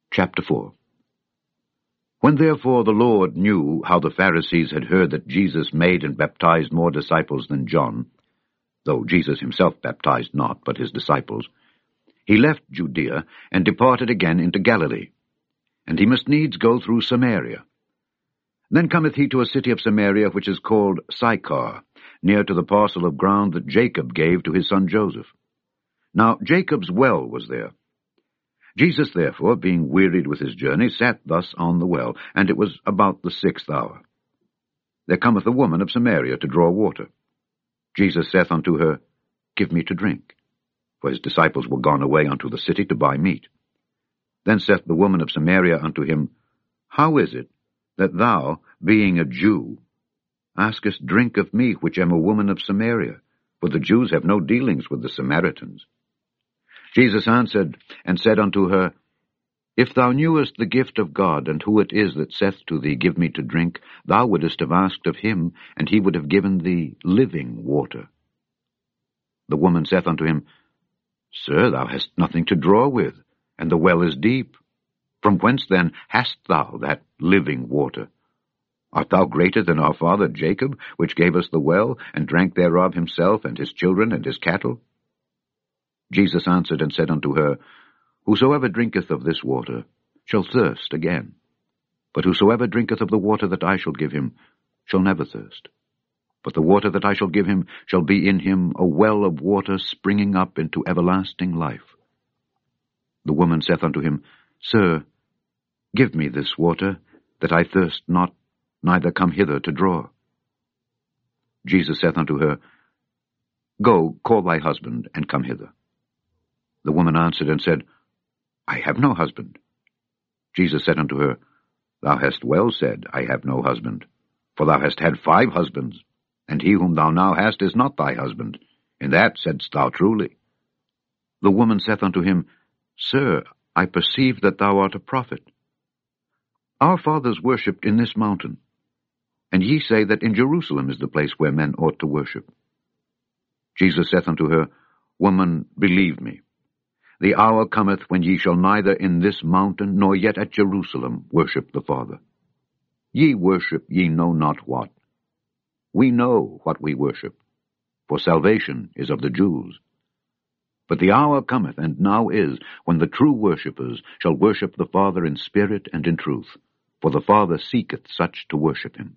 Chapter 4. When therefore the Lord knew how the Pharisees had heard that Jesus made and baptized more disciples than John, though Jesus himself baptized not, but his disciples, he left Judea and departed again into Galilee. And he must needs go through Samaria. Then cometh he to a city of Samaria which is called Sychar, near to the parcel of ground that Jacob gave to his son Joseph. Now Jacob's well was there. Jesus, therefore, being wearied with his journey, sat thus on the well, and it was about the 6th hour. There cometh a woman of Samaria to draw water. Jesus saith unto her, Give me to drink. For his disciples were gone away unto the city to buy meat. Then saith the woman of Samaria unto him, How is it that thou, being a Jew, askest drink of me, which am a woman of Samaria? For the Jews have no dealings with the Samaritans. Jesus answered and said unto her, If thou knewest the gift of God, and who it is that saith to thee, Give me to drink, thou wouldest have asked of him, and he would have given thee living water. The woman saith unto him, Sir, thou hast nothing to draw with, and the well is deep. From whence then hast thou that living water? Art thou greater than our father Jacob, which gave us the well, and drank thereof himself, and his children, and his cattle? Jesus answered and said unto her, Whosoever drinketh of this water shall thirst again. But whosoever drinketh of the water that I shall give him shall never thirst. But the water that I shall give him shall be in him a well of water springing up into everlasting life. The woman saith unto him, Sir, give me this water, that I thirst not, neither come hither to draw. Jesus saith unto her, Go, call thy husband, and come hither. The woman answered and said, I have no husband. Jesus said unto her, Thou hast well said, I have no husband. For thou hast had 5 husbands, and he whom thou now hast is not thy husband. In that saidst thou truly. The woman saith unto him, Sir, I perceive that thou art a prophet. Our fathers worshipped in this mountain, and ye say that in Jerusalem is the place where men ought to worship. Jesus saith unto her, Woman, believe me, the hour cometh when ye shall neither in this mountain nor yet at Jerusalem worship the Father. Ye worship ye know not what. We know what we worship, for salvation is of the Jews. But the hour cometh, and now is, when the true worshippers shall worship the Father in spirit and in truth, for the Father seeketh such to worship him.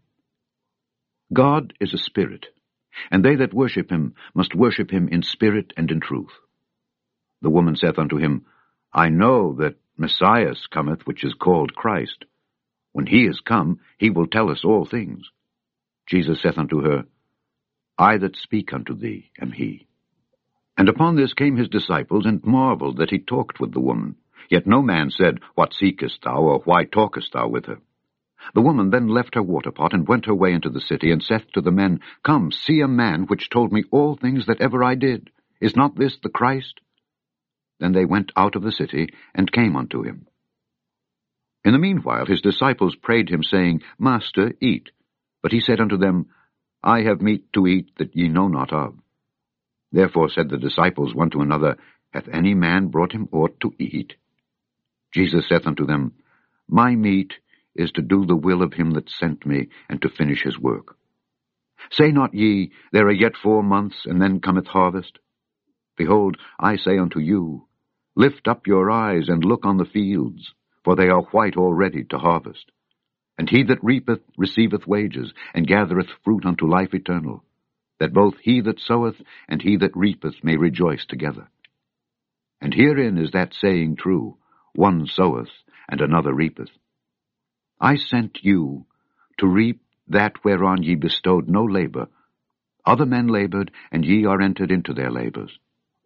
God is a spirit, and they that worship him must worship him in spirit and in truth. The woman saith unto him, I know that Messiah cometh, which is called Christ. When he is come, he will tell us all things. Jesus saith unto her, I that speak unto thee am he. And upon this came his disciples, and marveled that he talked with the woman. Yet no man said, What seekest thou, or why talkest thou with her? The woman then left her water pot, and went her way into the city, and saith to the men, Come, see a man which told me all things that ever I did. Is not this the Christ? Then they went out of the city, and came unto him. In the meanwhile his disciples prayed him, saying, Master, eat. But he said unto them, I have meat to eat that ye know not of. Therefore said the disciples one to another, Hath any man brought him aught to eat? Jesus saith unto them, My meat is to do the will of him that sent me, and to finish his work. Say not ye, There are yet 4 months, and then cometh harvest? Behold, I say unto you, Lift up your eyes, and look on the fields, for they are white already to harvest. And he that reapeth receiveth wages, and gathereth fruit unto life eternal, that both he that soweth and he that reapeth may rejoice together. And herein is that saying true, One soweth, and another reapeth. I sent you to reap that whereon ye bestowed no labor. Other men labored, and ye are entered into their labors.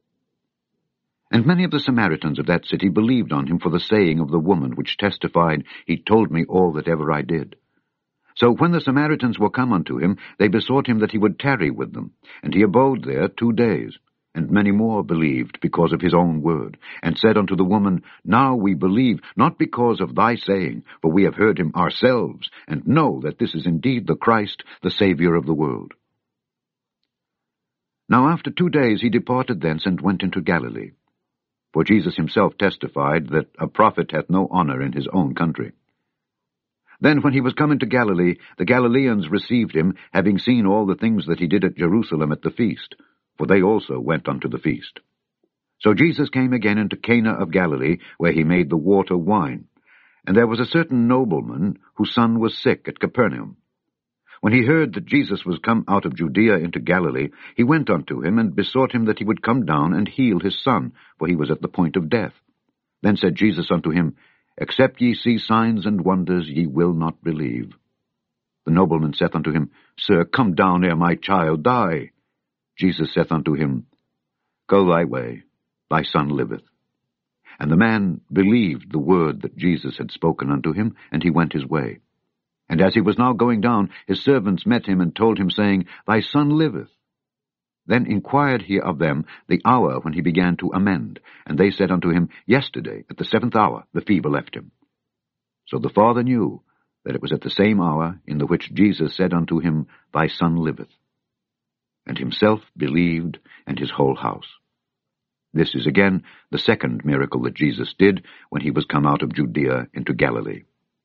And many of the Samaritans of that city believed on him for the saying of the woman, which testified, He told me all that ever I did. So when the Samaritans were come unto him, they besought him that he would tarry with them. And he abode there 2 days. And many more believed because of his own word, and said unto the woman, Now we believe, not because of thy saying, for we have heard him ourselves, and know that this is indeed the Christ, the Saviour of the world. Now after 2 days he departed thence, and went into Galilee. For Jesus himself testified that a prophet hath no honor in his own country. Then when he was come into Galilee, the Galileans received him, having seen all the things that he did at Jerusalem at the feast, for they also went unto the feast. So Jesus came again into Cana of Galilee, where he made the water wine. And there was a certain nobleman, whose son was sick at Capernaum. When he heard that Jesus was come out of Judea into Galilee, he went unto him, and besought him that he would come down and heal his son, for he was at the point of death. Then said Jesus unto him, Except ye see signs and wonders, ye will not believe. The nobleman saith unto him, Sir, come down ere my child die. Jesus saith unto him, Go thy way, thy son liveth. And the man believed the word that Jesus had spoken unto him, and he went his way. And as he was now going down, his servants met him, and told him, saying, Thy son liveth. Then inquired he of them the hour when he began to amend. And they said unto him, Yesterday, at the 7th hour, the fever left him. So the father knew that it was at the same hour in the which Jesus said unto him, Thy son liveth. And himself believed, and his whole house. This is again the second miracle that Jesus did when he was come out of Judea into Galilee.